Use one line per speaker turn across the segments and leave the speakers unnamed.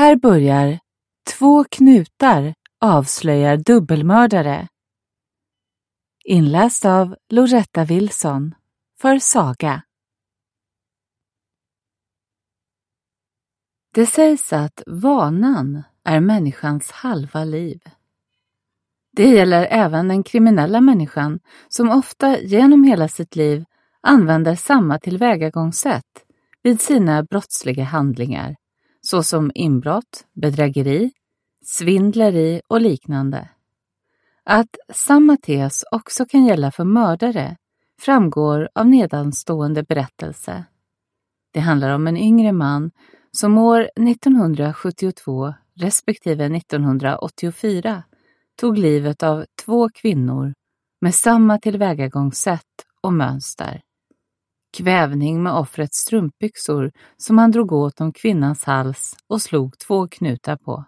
Här börjar 2 knutar avslöjar dubbelmördare. Inläst av Loretta Wilson för Saga. Det sägs att vanan är människans halva liv. Det gäller även den kriminella människan som ofta genom hela sitt liv använder samma tillvägagångssätt vid sina brottsliga handlingar, såsom inbrott, bedrägeri, svindleri och liknande. Att samma tes också kan gälla för mördare framgår av nedanstående berättelse. Det handlar om en yngre man som år 1972 respektive 1984 tog livet av 2 kvinnor med samma tillvägagångssätt och mönster. Kvävning med offrets strumpbyxor som han drog åt om kvinnans hals och slog 2 knutar på.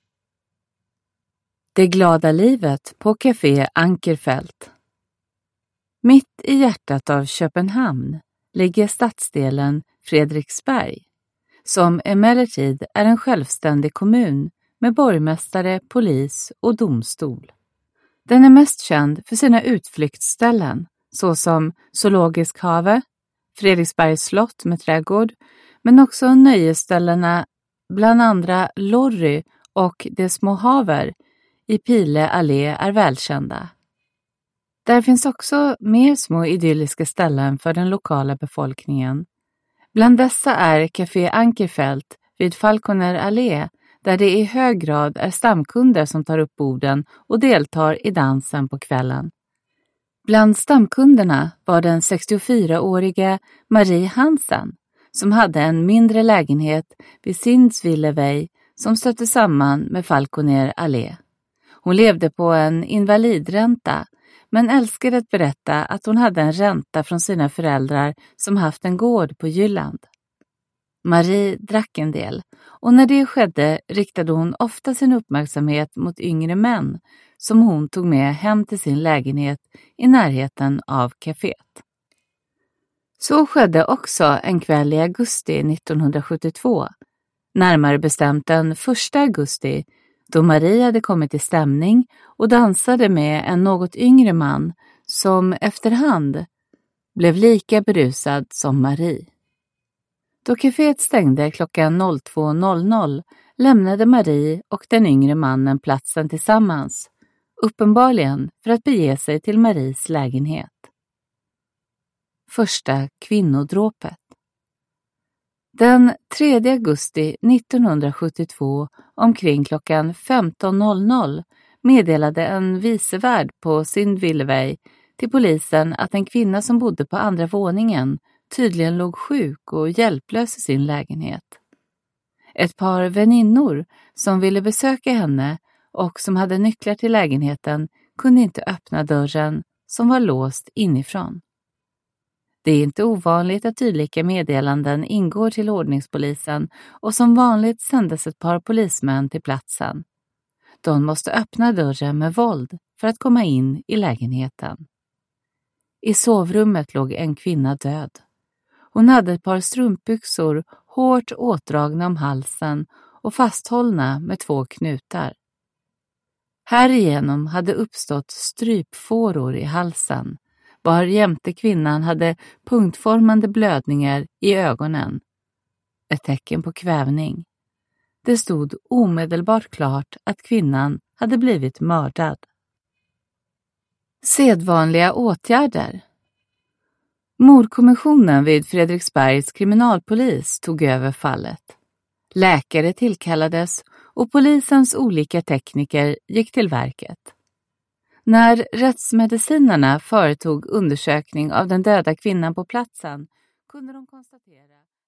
Det glada livet på Café Ankerfelt. Mitt i hjärtat av Köpenhamn ligger stadsdelen Fredriksberg, som emellertid är en självständig kommun med borgmästare, polis och domstol. Den är mest känd för sina utflyktsställen såsom Zoologisk have, Fredriksbergs slott med trädgård, men också nöjesställena bland andra Lorry och de små haver i Pile allé är välkända. Där finns också mer små idylliska ställen för den lokala befolkningen. Bland dessa är Café Ankerfelt vid Falconer allé, där det i hög grad är stamkunder som tar upp borden och deltar i dansen på kvällen. Bland stamkunderna var den 64-åriga Marie Hansen, som hade en mindre lägenhet vid Sindsvillevej som stötte samman med Falconer allé. Hon levde på en invalidränta, men älskade att berätta att hon hade en ränta från sina föräldrar som haft en gård på Jylland. Marie drack en del, och när det skedde riktade hon ofta sin uppmärksamhet mot yngre män som hon tog med hem till sin lägenhet i närheten av kaféet. Så skedde också en kväll i augusti 1972, närmare bestämt den 1 augusti, då Marie hade kommit i stämning och dansade med en något yngre man som efterhand blev lika berusad som Marie. Då kaféet stängde klockan 02.00 lämnade Marie och den yngre mannen platsen tillsammans, uppenbarligen för att bege sig till Maries lägenhet. Första kvinnodråpet. Den 3 augusti 1972 omkring klockan 15.00 meddelade en vicevärd på Sindvillevej till polisen att en kvinna som bodde på andra våningen tydligen låg sjuk och hjälplös i sin lägenhet. Ett par väninnor som ville besöka henne och som hade nycklar till lägenheten kunde inte öppna dörren som var låst inifrån. Det är inte ovanligt att dylika meddelanden ingår till ordningspolisen och som vanligt sändes ett par polismän till platsen. De måste öppna dörren med våld för att komma in i lägenheten. I sovrummet låg en kvinna död. Hon hade ett par strumpbyxor hårt åtdragna om halsen och fasthållna med 2 knutar. Härigenom hade uppstått strypfåror i halsen, var jämte kvinnan hade punktformande blödningar i ögonen. Ett tecken på kvävning. Det stod omedelbart klart att kvinnan hade blivit mördad. Sedvanliga åtgärder. Mordkommissionen vid Fredriksbergs kriminalpolis tog över fallet. Läkare tillkallades och polisens olika tekniker gick till verket. När rättsmedicinerna företog undersökning av den döda kvinnan på platsen kunde de konstatera